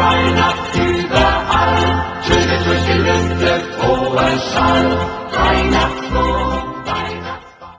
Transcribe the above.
Weihnacht überall, schwinget durch die Lüfte froher Schall.